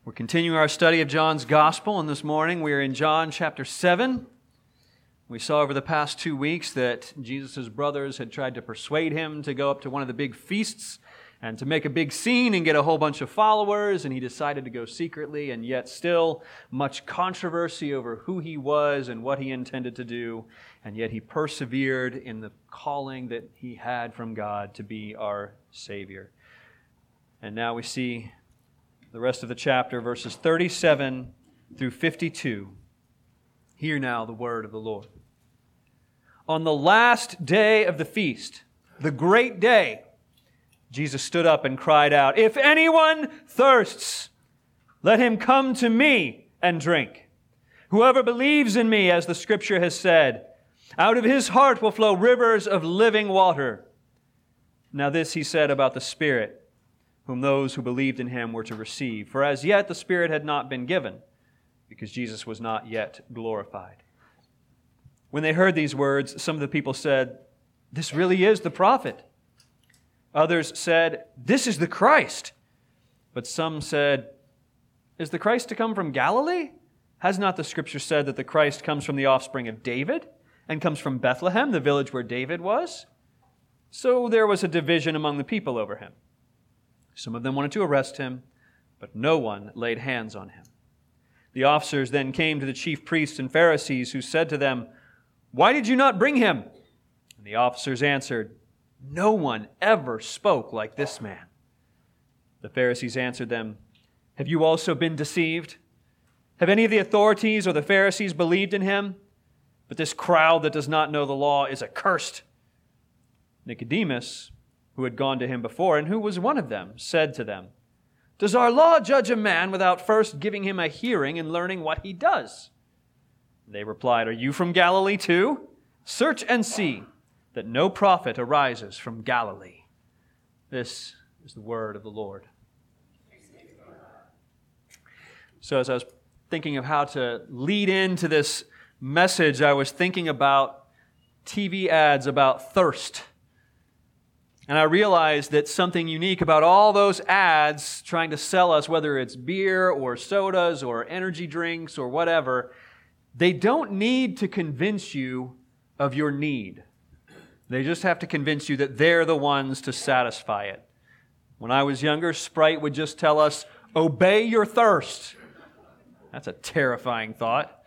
We're continuing our study of John's Gospel, and this morning we are in John chapter 7. We saw over the past 2 weeks that Jesus' brothers had tried to persuade him to go up to one of the big feasts and to make a big scene and get a whole bunch of followers, and he decided to go secretly, and yet still much controversy over who he was and what he intended to do, and yet he persevered in the calling that he had from God to be our Savior. And now we see the rest of the chapter, verses 37 through 52. Hear now the word of the Lord. On the last day of the feast, the great day, Jesus stood up and cried out, "If anyone thirsts, let him come to me and drink. Whoever believes in me, as the Scripture has said, out of his heart will flow rivers of living water." Now this he said about the Spirit, whom those who believed in him were to receive. For as yet the Spirit had not been given, because Jesus was not yet glorified. When they heard these words, some of the people said, "This really is the prophet." Others said, "This is the Christ." But some said, "Is the Christ to come from Galilee? Has not the Scripture said that the Christ comes from the offspring of David and comes from Bethlehem, the village where David was?" So there was a division among the people over him. Some of them wanted to arrest him, but no one laid hands on him. The officers then came to the chief priests and Pharisees, who said to them, "Why did you not bring him?" And the officers answered, "No one ever spoke like this man." The Pharisees answered them, "Have you also been deceived? Have any of the authorities or the Pharisees believed in him? But this crowd that does not know the law is accursed." Nicodemus, who had gone to him before, and who was one of them, said to them, "Does our law judge a man without first giving him a hearing and learning what he does?" They replied, "Are you from Galilee too? Search and see that no prophet arises from Galilee." This is the word of the Lord. So as I was thinking of how to lead into this message, I was thinking about TV ads about thirst. And I realized that something unique about all those ads trying to sell us, whether it's beer or sodas or energy drinks or whatever, they don't need to convince you of your need. They just have to convince you that they're the ones to satisfy it. When I was younger, Sprite would just tell us, "Obey your thirst." That's a terrifying thought.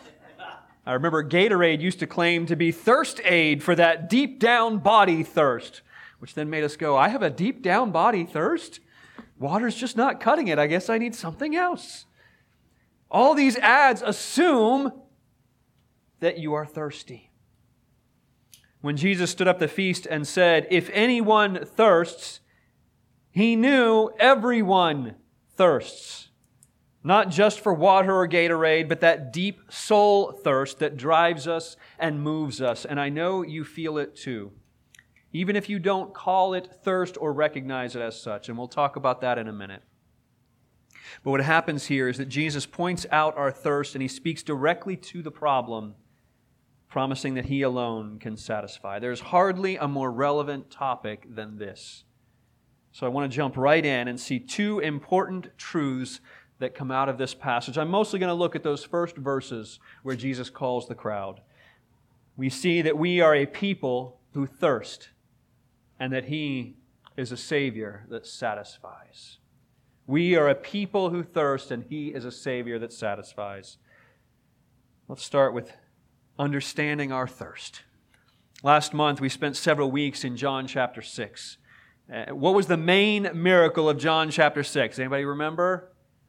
I remember Gatorade used to claim to be thirst aid for that deep down body thirst, which then made us go, "I have a deep down body thirst? Water's just not cutting it. I guess I need something else." All these ads assume that you are thirsty. When Jesus stood up the feast and said, "If anyone thirsts," he knew everyone thirsts. Not just for water or Gatorade, but that deep soul thirst that drives us and moves us. And I know you feel it too, even if you don't call it thirst or recognize it as such. And we'll talk about that in a minute. But what happens here is that Jesus points out our thirst and he speaks directly to the problem, promising that he alone can satisfy. There's hardly a more relevant topic than this. So I want to jump right in and see two important truths that come out of this passage. I'm mostly going to look at those first verses where Jesus calls the crowd. We see that we are a people who thirst, and that he is a Savior that satisfies. We are a people who thirst, and he is a Savior that satisfies. Let's start with understanding our thirst. Last month, we spent several weeks in John chapter 6. What was the main miracle of John chapter 6? Anybody remember?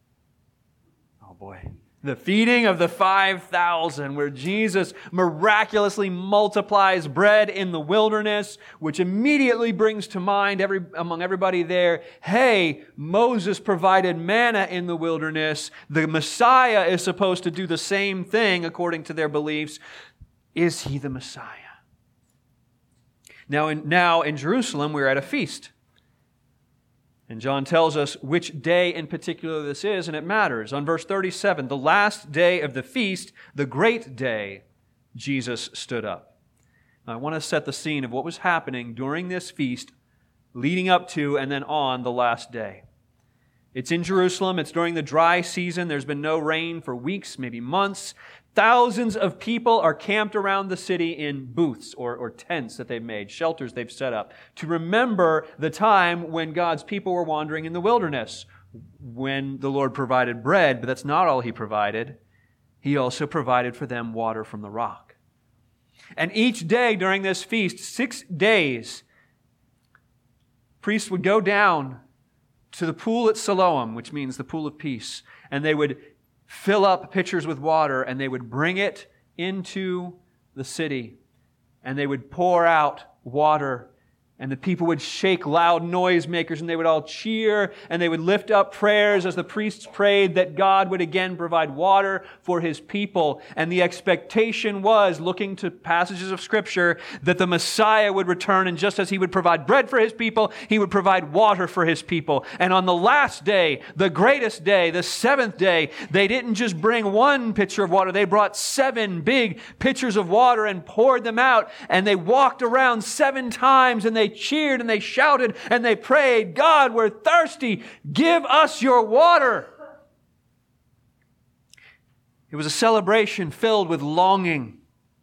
Oh boy. The feeding of the 5,000, where Jesus miraculously multiplies bread in the wilderness, which immediately brings to mind among everybody there, hey, Moses provided manna in the wilderness. The Messiah is supposed to do the same thing according to their beliefs. Is he the Messiah? Now in Jerusalem, we're at a feast. And John tells us which day in particular this is, and it matters. On verse 37, the last day of the feast, the great day, Jesus stood up. Now, I want to set the scene of what was happening during this feast, leading up to and then on the last day. It's in Jerusalem. It's during the dry season. There's been no rain for weeks, maybe months. Thousands of people are camped around the city in booths or tents that they've made, shelters they've set up, to remember the time when God's people were wandering in the wilderness, when the Lord provided bread, but that's not all He provided. He also provided for them water from the rock. And each day during this feast, 6 days, priests would go down to the pool at Siloam, which means the pool of peace, and they would fill up pitchers with water, and they would bring it into the city, and they would pour out water, and the people would shake loud noisemakers, and they would all cheer, and they would lift up prayers as the priests prayed that God would again provide water for His people. And the expectation was, looking to passages of Scripture, that the Messiah would return, and just as He would provide bread for His people, He would provide water for His people. And on the last day, the greatest day, the seventh day, they didn't just bring one pitcher of water, they brought 7 big pitchers of water and poured them out, and they walked around 7 times, and they cheered and they shouted and they prayed, God, we're thirsty. Give us your water. It was a celebration filled with longing,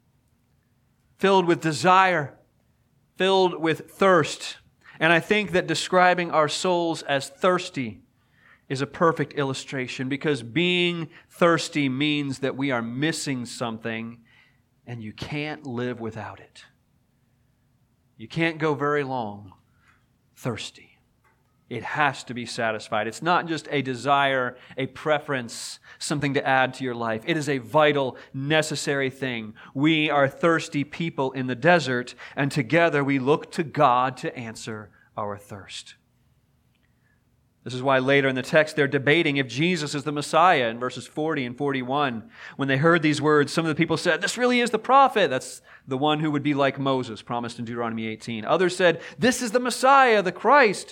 filled with desire, filled with thirst. And I think that describing our souls as thirsty is a perfect illustration, because being thirsty means that we are missing something and you can't live without it. You can't go very long thirsty. It has to be satisfied. It's not just a desire, a preference, something to add to your life. It is a vital, necessary thing. We are thirsty people in the desert, and together we look to God to answer our thirst. This is why later in the text they're debating if Jesus is the Messiah in verses 40 and 41. When they heard these words, some of the people said, this really is the prophet. That's the one who would be like Moses, promised in Deuteronomy 18. Others said, this is the Messiah, the Christ.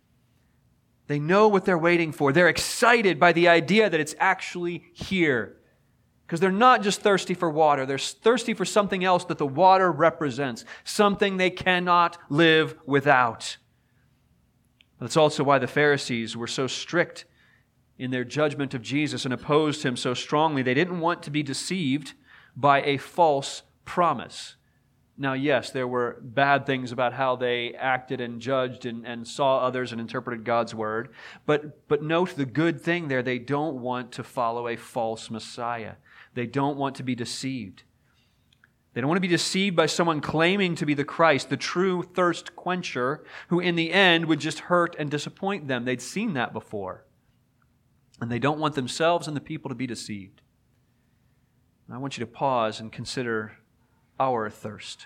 They know what they're waiting for. They're excited by the idea that it's actually here. Because they're not just thirsty for water. They're thirsty for something else that the water represents. Something they cannot live without. That's also why the Pharisees were so strict in their judgment of Jesus and opposed Him so strongly. They didn't want to be deceived by a false promise. Now, yes, there were bad things about how they acted and judged and saw others and interpreted God's Word. But note the good thing there. They don't want to follow a false Messiah. They don't want to be deceived. They don't want to be deceived by someone claiming to be the Christ, the true thirst quencher, who in the end would just hurt and disappoint them. They'd seen that before. And they don't want themselves and the people to be deceived. And I want you to pause and consider our thirst.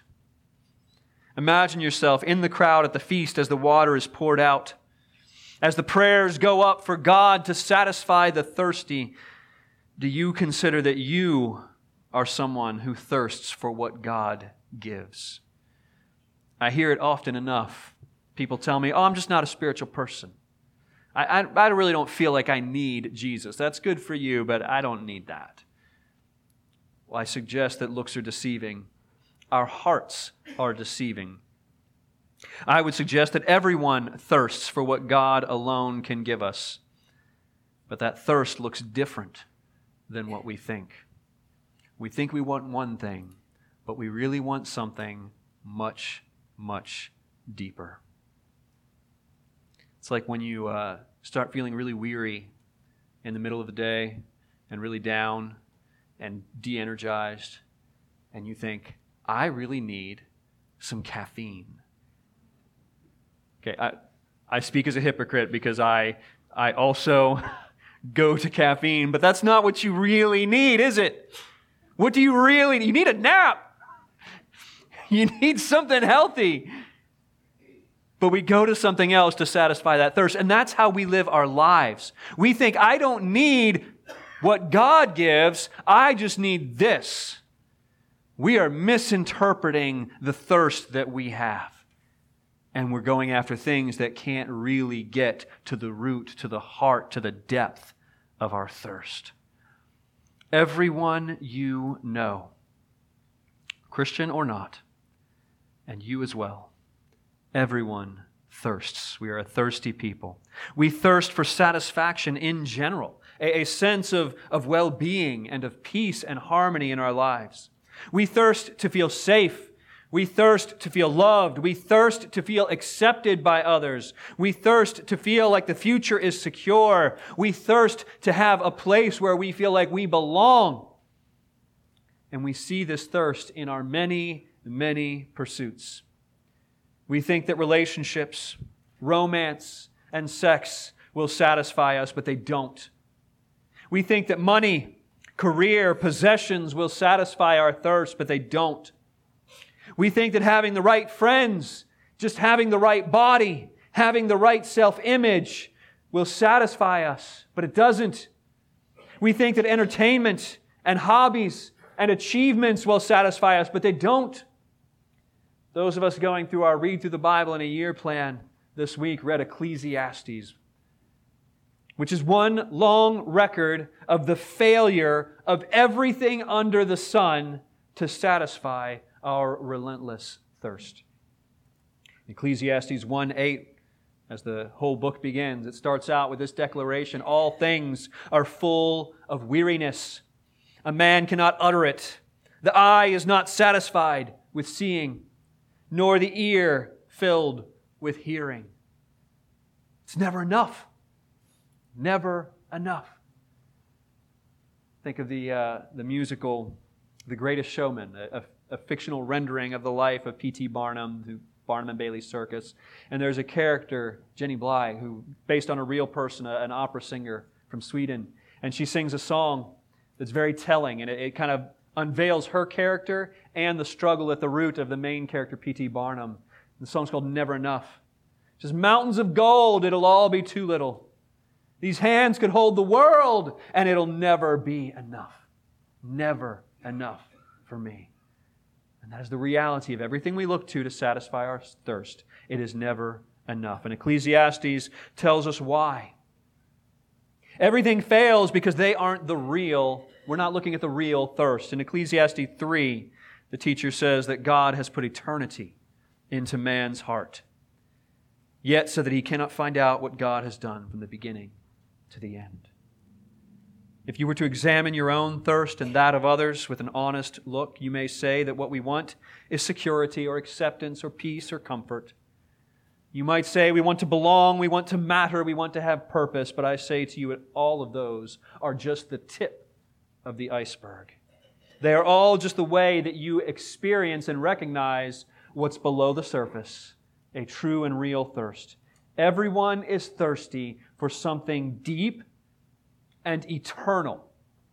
Imagine yourself in the crowd at the feast as the water is poured out, as the prayers go up for God to satisfy the thirsty. Do you consider that you are someone who thirsts for what God gives? I hear it often enough. People tell me, I'm just not a spiritual person. I really don't feel like I need Jesus. That's good for you, but I don't need that. Well, I suggest that looks are deceiving. Our hearts are deceiving. I would suggest that everyone thirsts for what God alone can give us. But that thirst looks different than what we think. We think we want one thing, but we really want something much, much deeper. It's like when you start feeling really weary in the middle of the day and really down and de-energized, and you think, I really need some caffeine. Okay, I speak as a hypocrite because I also go to caffeine, but that's not what you really need, is it? What do you really need? You need a nap. You need something healthy. But we go to something else to satisfy that thirst. And that's how we live our lives. We think, I don't need what God gives. I just need this. We are misinterpreting the thirst that we have. And we're going after things that can't really get to the root, to the heart, to the depth of our thirst. Everyone you know, Christian or not, and you as well, everyone thirsts. We are a thirsty people. We thirst for satisfaction in general, a sense of well-being and of peace and harmony in our lives. We thirst to feel safe. We thirst to feel loved. We thirst to feel accepted by others. We thirst to feel like the future is secure. We thirst to have a place where we feel like we belong. And we see this thirst in our many, many pursuits. We think that relationships, romance, and sex will satisfy us, but they don't. We think that money, career, possessions will satisfy our thirst, but they don't. We think that having the right friends, just having the right body, having the right self-image will satisfy us, but it doesn't. We think that entertainment and hobbies and achievements will satisfy us, but they don't. Those of us going through our Read Through the Bible in a Year plan this week read Ecclesiastes, which is one long record of the failure of everything under the sun to satisfy our relentless thirst. Ecclesiastes 1:8, as the whole book begins, it starts out with this declaration: all things are full of weariness. A man cannot utter it. The eye is not satisfied with seeing, nor the ear filled with hearing. It's never enough. Never enough. Think of the musical The Greatest Showman, a fictional rendering of the life of P.T. Barnum, through Barnum and Bailey Circus. And there's a character, Jenny Bly, who, based on a real person, an opera singer from Sweden, and she sings a song that's very telling, and it kind of unveils her character and the struggle at the root of the main character, P.T. Barnum. The song's called Never Enough. It says, mountains of gold, it'll all be too little. These hands could hold the world, and it'll never be enough. Never enough for me. And that is the reality of everything we look to satisfy our thirst. It is never enough. And Ecclesiastes tells us why. Everything fails because they aren't the real. We're not looking at the real thirst. In Ecclesiastes 3, the teacher says that God has put eternity into man's heart, yet so that he cannot find out what God has done from the beginning to the end. If you were to examine your own thirst and that of others with an honest look, you may say that what we want is security or acceptance or peace or comfort. You might say we want to belong, we want to matter, we want to have purpose, but I say to you that all of those are just the tip of the iceberg. They are all just the way that you experience and recognize what's below the surface, a true and real thirst. Everyone is thirsty for something deep and eternal.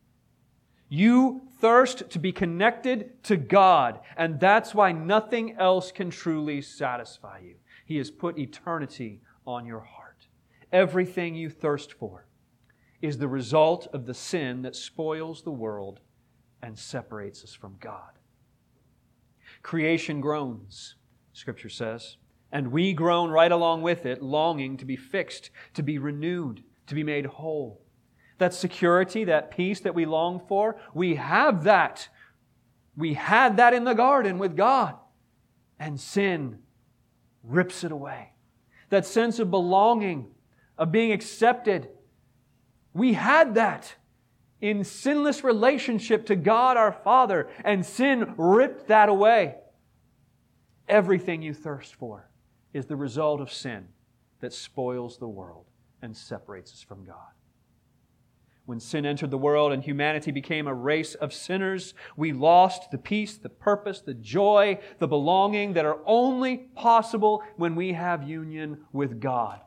You thirst to be connected to God, and that's why nothing else can truly satisfy you. He has put eternity on your heart. Everything you thirst for is the result of the sin that spoils the world and separates us from God. Creation groans, Scripture says, and we groan right along with it, longing to be fixed, to be renewed, to be made whole. That security, that peace that we long for, we have that. We had that in the garden with God, and sin rips it away. That sense of belonging, of being accepted, we had that in sinless relationship to God our Father, and sin ripped that away. Everything you thirst for is the result of sin that spoils the world and separates us from God. When sin entered the world and humanity became a race of sinners, we lost the peace, the purpose, the joy, the belonging that are only possible when we have union with God.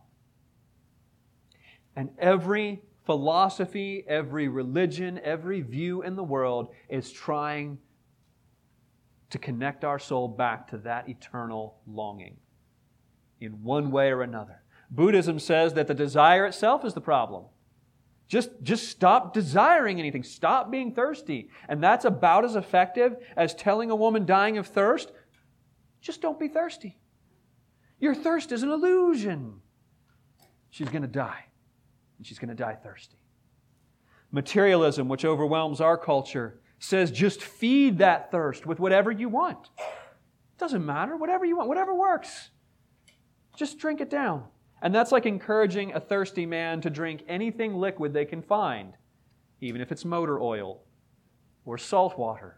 And every philosophy, every religion, every view in the world is trying to connect our soul back to that eternal longing in one way or another. Buddhism says that the desire itself is the problem. Just stop desiring anything. Stop being thirsty. And that's about as effective as telling a woman dying of thirst, just don't be thirsty. Your thirst is an illusion. She's going to die. And she's going to die thirsty. Materialism, which overwhelms our culture, says just feed that thirst with whatever you want. It doesn't matter. Whatever you want. Whatever works. just drink it down. And that's like encouraging a thirsty man to drink anything liquid they can find, even if it's motor oil or salt water.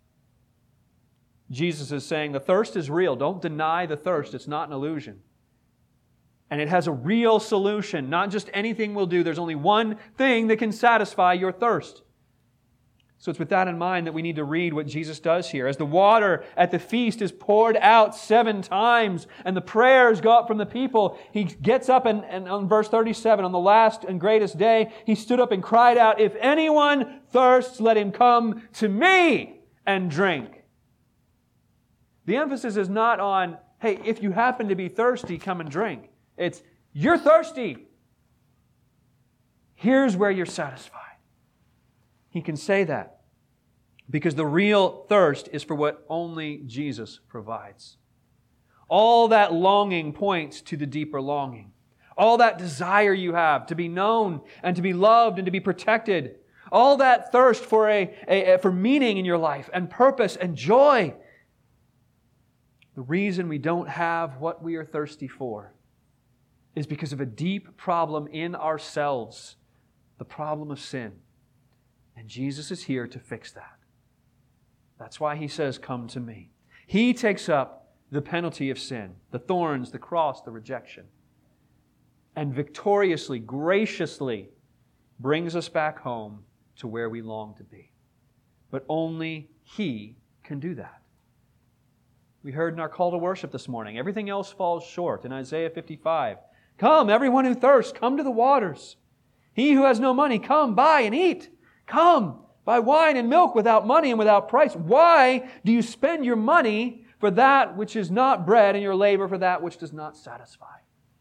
Jesus is saying the thirst is real. Don't deny the thirst. It's not an illusion. And it has a real solution. Not just anything will do. There's only one thing that can satisfy your thirst. So it's with that in mind that we need to read what Jesus does here. As the water at the feast is poured out 7 times and the prayers go up from the people, He gets up and on verse 37, on the last and greatest day, He stood up and cried out, "If anyone thirsts, let him come to me and drink." The emphasis is not on, hey, if you happen to be thirsty, come and drink. It's, you're thirsty. Here's where you're satisfied. He can say that because the real thirst is for what only Jesus provides. All that longing points to the deeper longing. All that desire you have to be known and to be loved and to be protected. All that thirst for for meaning in your life and purpose and joy. The reason we don't have what we are thirsty for is because of a deep problem in ourselves, the problem of sin. And Jesus is here to fix that. That's why He says, "Come to me." He takes up the penalty of sin, the thorns, the cross, the rejection, and victoriously, graciously brings us back home to where we long to be. But only He can do that. We heard in our call to worship this morning, everything else falls short. In Isaiah 55, "Come, everyone who thirsts, come to the waters. He who has no money, come, buy and eat. Come, buy wine and milk without money and without price. Why do you spend your money for that which is not bread and your labor for that which does not satisfy?"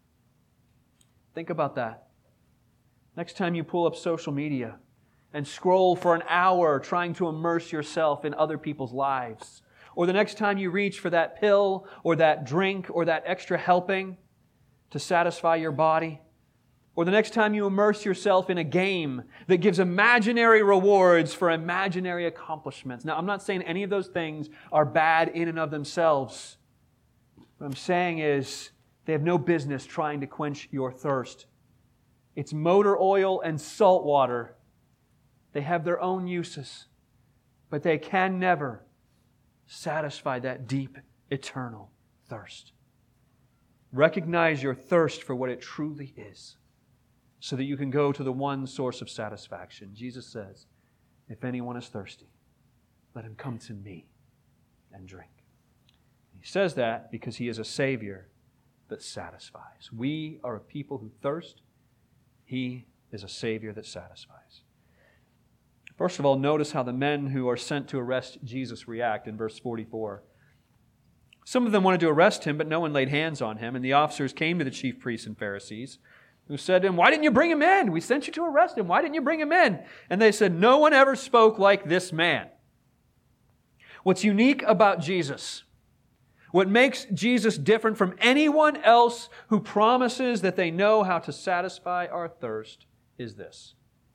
Think about that. Next time you pull up social media and scroll for an hour trying to immerse yourself in other people's lives, or the next time you reach for that pill or that drink or that extra helping to satisfy your body, or the next time you immerse yourself in a game that gives imaginary rewards for imaginary accomplishments. Now, I'm not saying any of those things are bad in and of themselves. What I'm saying is they have no business trying to quench your thirst. It's motor oil and salt water. They have their own uses, but they can never satisfy that deep, eternal thirst. Recognize your thirst for what it truly is, so that you can go to the one source of satisfaction. Jesus says, "If anyone is thirsty, let him come to me and drink." He says that because He is a Savior that satisfies. We are a people who thirst. He is a Savior that satisfies. First of all, notice how the men who are sent to arrest Jesus react in verse 44. Some of them wanted to arrest Him, but no one laid hands on Him. And the officers came to the chief priests and Pharisees, who said to Him, "Why didn't you bring Him in? We sent you to arrest Him. Why didn't you bring Him in?" And they said, "No one ever spoke like this man." What's unique about Jesus, what makes Jesus different from anyone else who promises that they know how to satisfy our thirst, is this.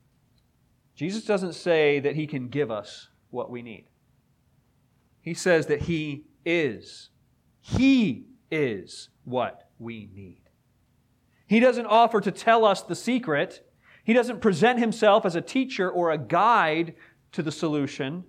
Jesus doesn't say that He can give us what we need. He says that He is. He is what we need. He doesn't offer to tell us the secret. He doesn't present Himself as a teacher or a guide to the solution.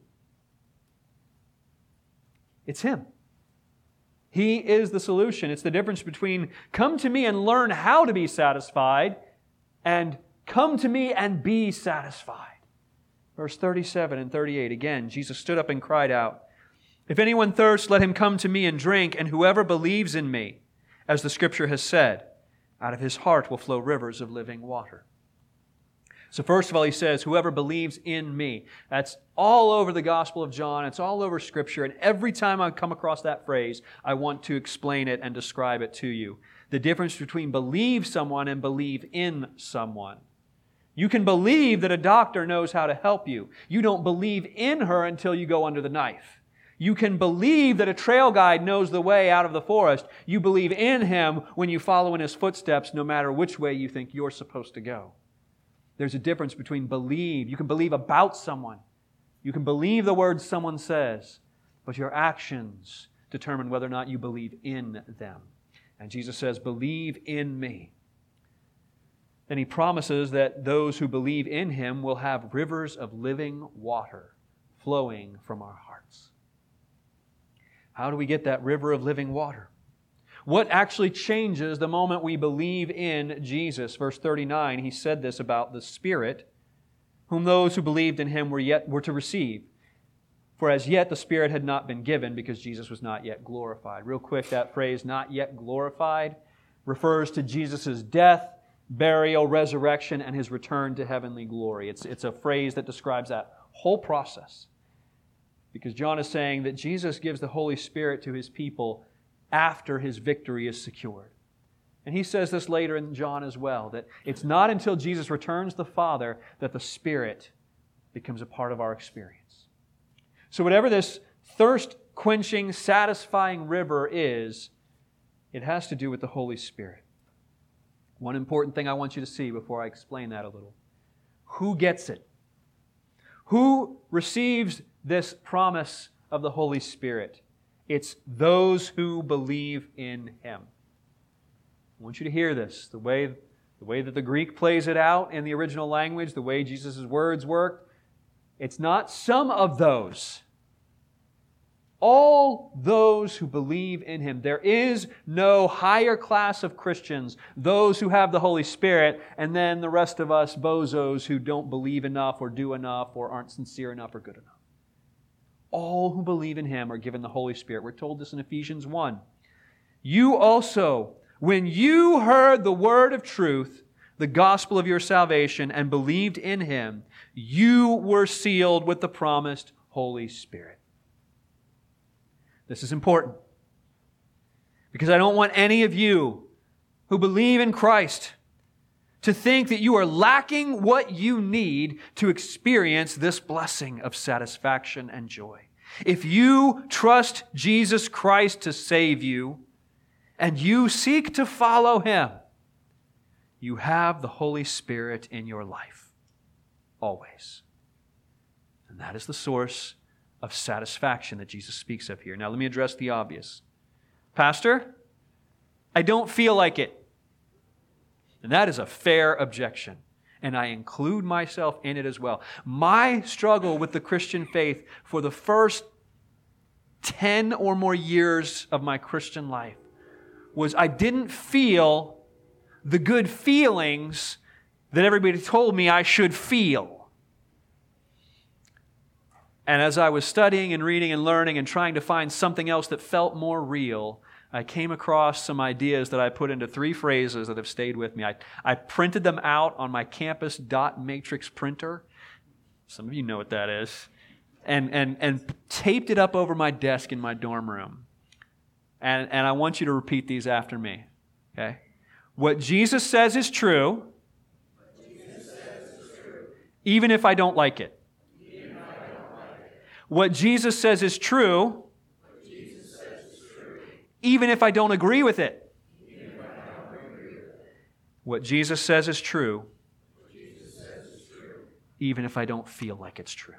It's Him. He is the solution. It's the difference between come to me and learn how to be satisfied and come to me and be satisfied. Verse 37 and 38, again, Jesus stood up and cried out, "If anyone thirsts, let him come to me and drink, and whoever believes in me, as the Scripture has said, out of his heart will flow rivers of living water." So first of all, He says, whoever believes in me. That's all over the Gospel of John. It's all over Scripture. And every time I come across that phrase, I want to explain it and describe it to you. The difference between believe someone and believe in someone. You can believe that a doctor knows how to help you. You don't believe in her until you go under the knife. You can believe that a trail guide knows the way out of the forest. You believe in him when you follow in his footsteps, no matter which way you think you're supposed to go. There's a difference between believe. You can believe about someone. You can believe the words someone says, but your actions determine whether or not you believe in them. And Jesus says, believe in me. Then he promises that those who believe in him will have rivers of living water flowing from our hearts. How do we get that river of living water? What actually changes the moment we believe in Jesus? Verse 39, he said this about the Spirit, whom those who believed in him were to receive. For as yet the Spirit had not been given because Jesus was not yet glorified. Real quick, that phrase, not yet glorified, refers to Jesus' death, burial, resurrection, and his return to heavenly glory. It's a phrase that describes that whole process. Because John is saying that Jesus gives the Holy Spirit to his people after his victory is secured. And he says this later in John as well, that it's not until Jesus returns the Father that the Spirit becomes a part of our experience. So whatever this thirst-quenching, satisfying river is, it has to do with the Holy Spirit. One important thing I want you to see before I explain that a little. Who gets it? Who receives this promise of the Holy Spirit? It's those who believe in him. I want you to hear this. The way that the Greek plays it out in the original language, the way Jesus' words work, it's not some of those. All those who believe in him. There is no higher class of Christians, those who have the Holy Spirit, and then the rest of us bozos who don't believe enough or do enough or aren't sincere enough or good enough. All who believe in him are given the Holy Spirit. We're told this in Ephesians 1. You also, when you heard the word of truth, the gospel of your salvation, and believed in him, you were sealed with the promised Holy Spirit. This is important because I don't want any of you who believe in Christ to think that you are lacking what you need to experience this blessing of satisfaction and joy. If you trust Jesus Christ to save you and you seek to follow him, you have the Holy Spirit in your life, always. And that is the source of satisfaction that Jesus speaks of here. Now let me address the obvious. Pastor, I don't feel like it. And that is a fair objection. And I include myself in it as well. My struggle with the Christian faith for the first 10 or more years of my Christian life was I didn't feel the good feelings that everybody told me I should feel. And as I was studying and reading and learning and trying to find something else that felt more real, I came across some ideas that I put into 3 phrases that have stayed with me. I printed them out on my campus dot matrix printer. Some of you know what that is. And taped it up over my desk in my dorm room. And I want you to repeat these after me. Okay? What Jesus says is true, even if I don't like it. What Jesus says is true, even if I don't agree with it. What Jesus says is true, even if I don't feel like it's true.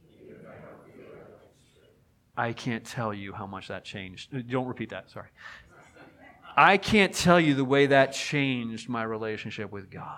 I can't tell you how much that changed. Don't repeat that, sorry. I can't tell you the way that changed my relationship with God.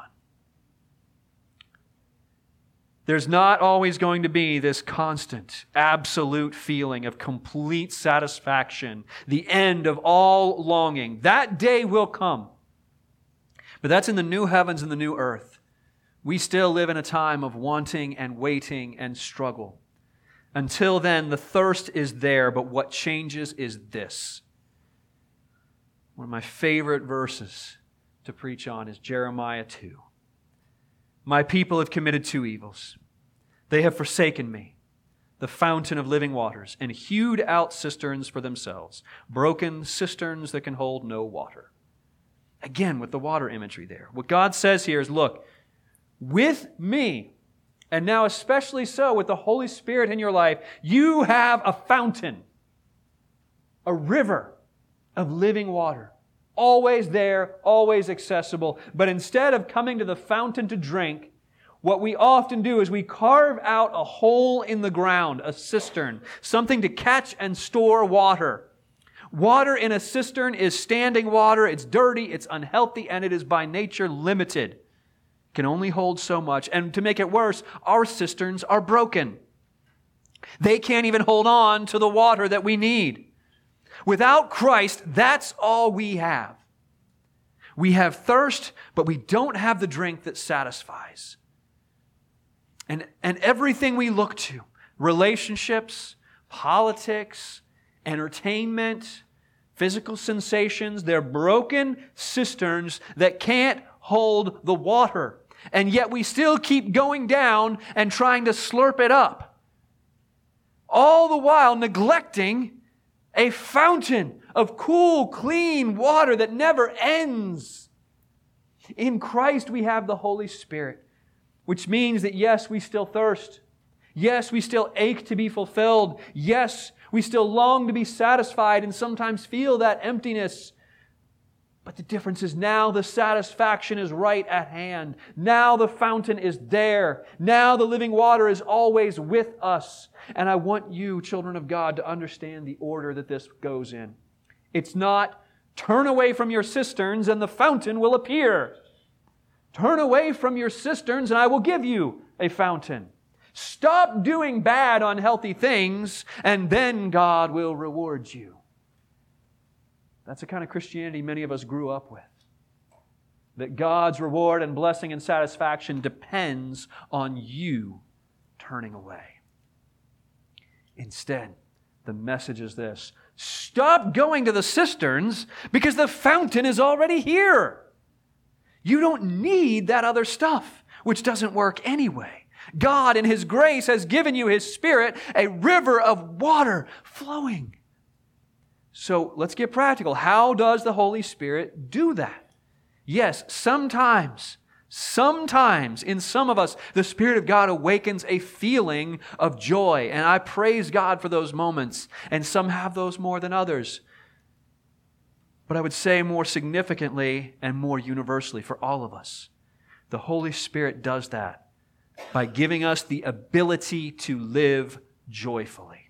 There's not always going to be this constant, absolute feeling of complete satisfaction, the end of all longing. That day will come. But that's in the new heavens and the new earth. We still live in a time of wanting and waiting and struggle. Until then, the thirst is there, but what changes is this. One of my favorite verses to preach on is Jeremiah 2. My people have committed 2 evils. They have forsaken me, the fountain of living waters, and hewed out cisterns for themselves, broken cisterns that can hold no water. Again, with the water imagery there. What God says here is, look, with me, and now especially so with the Holy Spirit in your life, you have a fountain, a river of living water. Always there, always accessible. But instead of coming to the fountain to drink, what we often do is we carve out a hole in the ground, a cistern, something to catch and store water. Water in a cistern is standing water. It's dirty, it's unhealthy, and it is by nature limited. It can only hold so much. And to make it worse, our cisterns are broken. They can't even hold on to the water that we need. Without Christ, that's all we have. We have thirst, but we don't have the drink that satisfies. And everything we look to, relationships, politics, entertainment, physical sensations, they're broken cisterns that can't hold the water. And yet we still keep going down and trying to slurp it up. All the while neglecting a fountain of cool, clean water that never ends. In Christ we have the Holy Spirit, which means that yes, we still thirst. Yes, we still ache to be fulfilled. Yes, we still long to be satisfied and sometimes feel that emptiness. But the difference is now the satisfaction is right at hand. Now the fountain is there. Now the living water is always with us. And I want you, children of God, to understand the order that this goes in. It's not turn away from your cisterns and the fountain will appear. Turn away from your cisterns and I will give you a fountain. Stop doing bad, unhealthy things, and then God will reward you. That's the kind of Christianity many of us grew up with. That God's reward and blessing and satisfaction depends on you turning away. Instead, the message is this: stop going to the cisterns because the fountain is already here. You don't need that other stuff, which doesn't work anyway. God, in His grace, has given you His Spirit, a river of water flowing. So let's get practical. How does the Holy Spirit do that? Yes, sometimes in some of us, the Spirit of God awakens a feeling of joy. And I praise God for those moments. And some have those more than others. But I would say more significantly and more universally for all of us, the Holy Spirit does that by giving us the ability to live joyfully.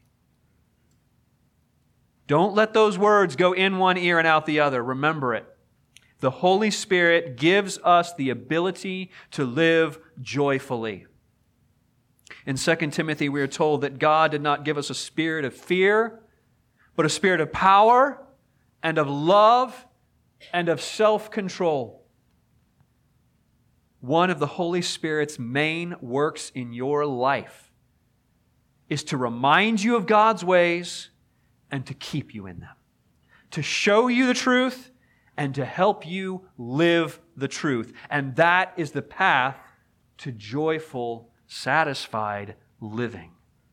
Don't let those words go in one ear and out the other. Remember it. The Holy Spirit gives us the ability to live joyfully. In 2 Timothy, we are told that God did not give us a spirit of fear, but a spirit of power and of love and of self-control. One of the Holy Spirit's main works in your life is to remind you of God's ways and to keep you in them. To show you the truth and to help you live the truth. And that is the path to joyful, satisfied living.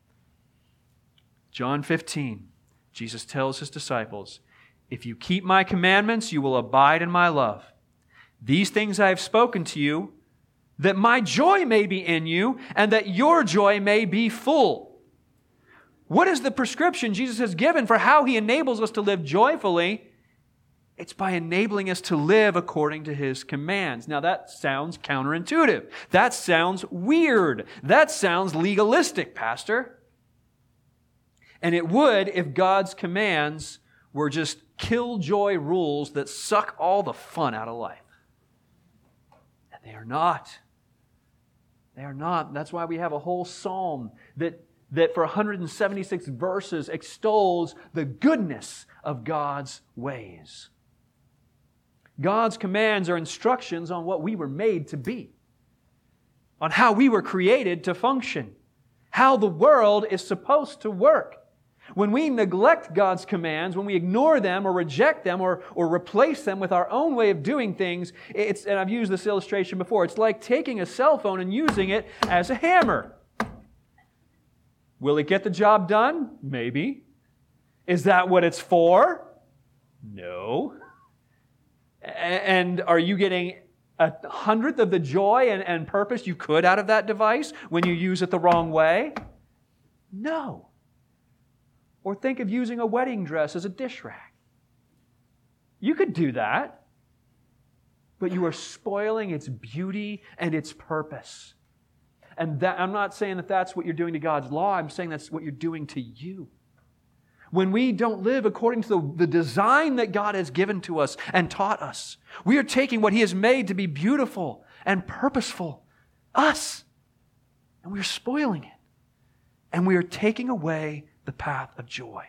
John 15, Jesus tells His disciples, "If you keep my commandments, you will abide in my love. These things I have spoken to you, that my joy may be in you, and that your joy may be full." What is the prescription Jesus has given for how He enables us to live joyfully? It's by enabling us to live according to His commands. Now that sounds counterintuitive. That sounds weird. That sounds legalistic, Pastor. And it would if God's commands were just killjoy rules that suck all the fun out of life. And they are not. They are not. That's why we have a whole psalm that for 176 verses extols the goodness of God's ways. God's commands are instructions on what we were made to be, on how we were created to function, how the world is supposed to work. When we neglect God's commands, when we ignore them or reject them or replace them with our own way of doing things, and I've used this illustration before, it's like taking a cell phone and using it as a hammer. Will it get the job done? Maybe. Is that what it's for? No. And are you getting 1/100th of the joy and purpose you could out of that device when you use it the wrong way? No. Or think of using a wedding dress as a dish rack. You could do that, but you are spoiling its beauty and its purpose. And I'm not saying that that's what you're doing to God's law. I'm saying that's what you're doing to you. when we don't live according to the design that God has given to us and taught us. We are taking what He has made to be beautiful and purposeful, us, and we are spoiling it. And we are taking away the path of joy.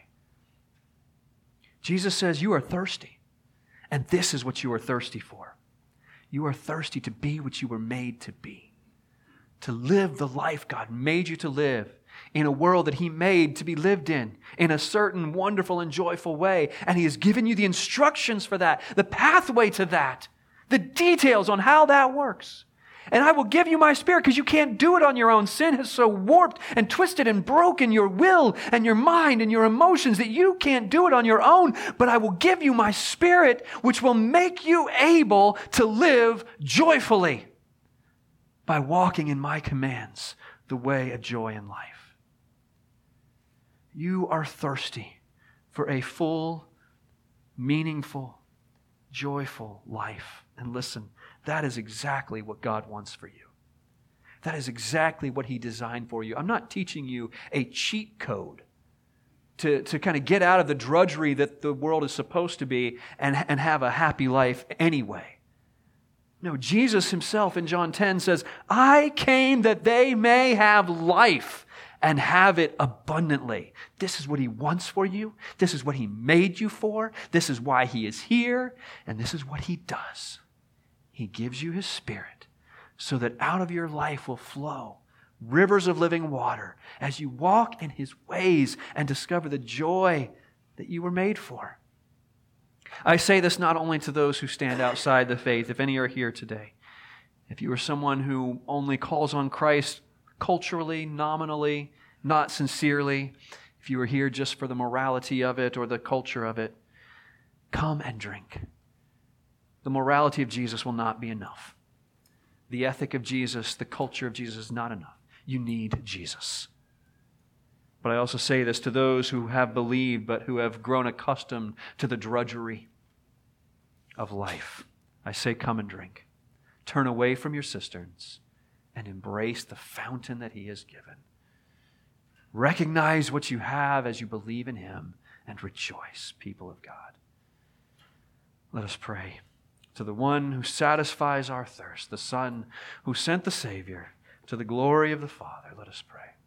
Jesus says, you are thirsty, and this is what you are thirsty for. You are thirsty to be what you were made to be, to live the life God made you to live in a world that He made to be lived in a certain wonderful and joyful way. And He has given you the instructions for that, the pathway to that, the details on how that works. And I will give you my Spirit because you can't do it on your own. Sin has so warped and twisted and broken your will and your mind and your emotions that you can't do it on your own. But I will give you my Spirit, which will make you able to live joyfully by walking in my commands, the way of joy and life. You are thirsty for a full, meaningful, joyful life. And listen, that is exactly what God wants for you. That is exactly what He designed for you. I'm not teaching you a cheat code to kind of get out of the drudgery that the world is supposed to be and have a happy life anyway. No, Jesus Himself in John 10 says, I came that they may have life and have it abundantly. This is what He wants for you. This is what He made you for. This is why He is here. And this is what He does. He gives you His Spirit so that out of your life will flow rivers of living water as you walk in His ways and discover the joy that you were made for. I say this not only to those who stand outside the faith, if any are here today. If you are someone who only calls on Christ culturally, nominally, not sincerely, if you are here just for the morality of it or the culture of it, come and drink. The morality of Jesus will not be enough. The ethic of Jesus, the culture of Jesus is not enough. You need Jesus. But I also say this to those who have believed but who have grown accustomed to the drudgery of life. I say, come and drink. Turn away from your cisterns and embrace the fountain that He has given. Recognize what you have as you believe in Him and rejoice, people of God. Let us pray. To the one who satisfies our thirst, the Son who sent the Savior, to the glory of the Father, let us pray.